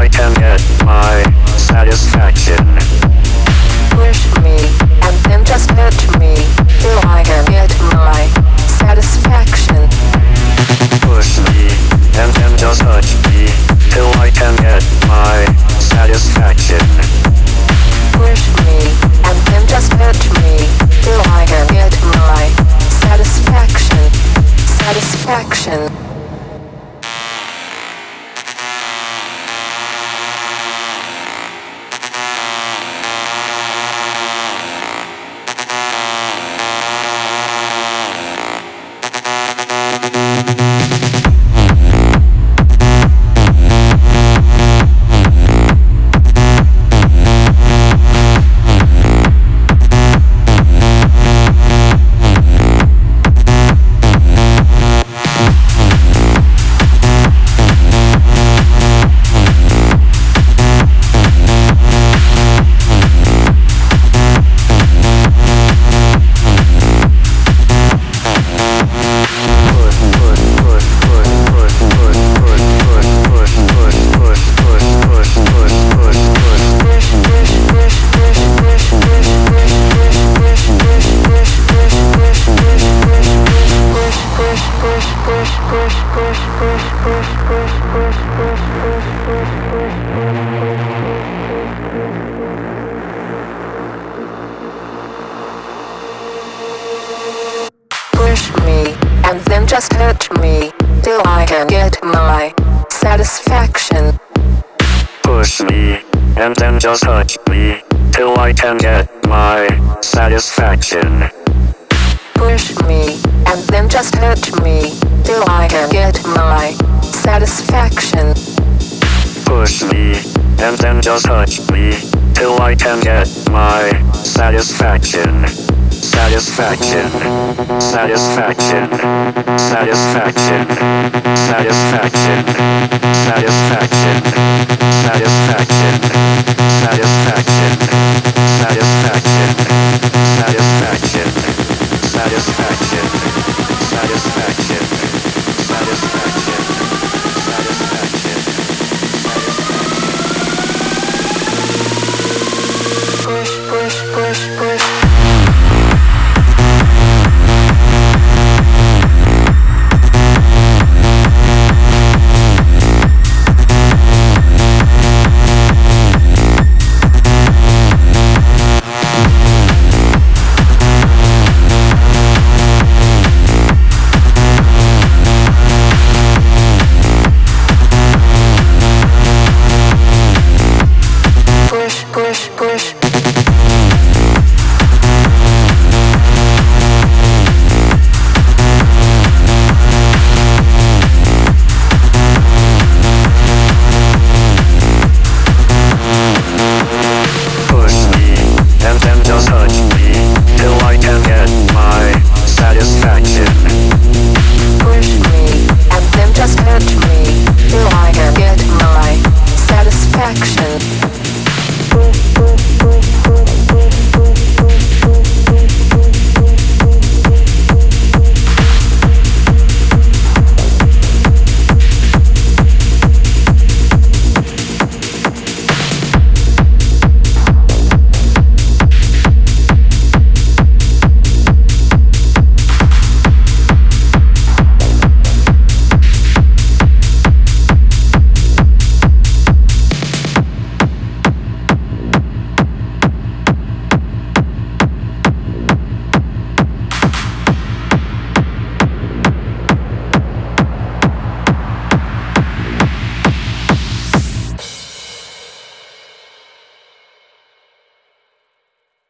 can get my satisfaction. Push me, and then just hurt me, till I can get my satisfaction. Push me, and then just touch me, till I can get my satisfaction. Push me, and then just hurt me, till I can get my satisfaction. Satisfaction. Push me, and then just hurt me, till I can get my satisfaction. Push me, and then just touch me, till I can get my satisfaction. Push me, and then just hurt me, till I can get my satisfaction. Push me, and then just touch me, till I can get my satisfaction. Satisfaction, satisfaction, satisfaction, satisfaction, satisfaction, satisfaction, satisfaction, satisfaction, satisfaction, satisfaction, satisfaction, satisfaction, satisfaction. Push, push, push, push. Push, push. Push me, and then just touch me, till I can get my satisfaction. Push me, and then just hurt me, till I can get my satisfaction.